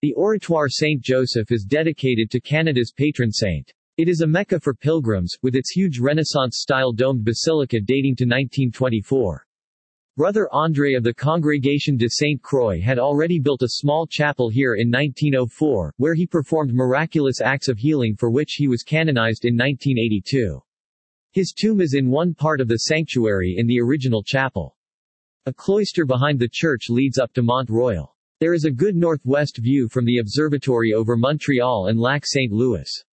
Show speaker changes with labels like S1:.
S1: The Oratoire Saint-Joseph is dedicated to Canada's patron saint. It is a mecca for pilgrims, with its huge Renaissance-style domed basilica dating to 1924. Brother André of the Congregation de Sainte-Croix had already built a small chapel here in 1904, where he performed miraculous acts of healing for which he was canonized in 1982. His tomb is in one part of the sanctuary in the original chapel. A cloister behind the church leads up to Mont Royal. There is a good northwest view from the observatory over Montreal and Lac St. Louis.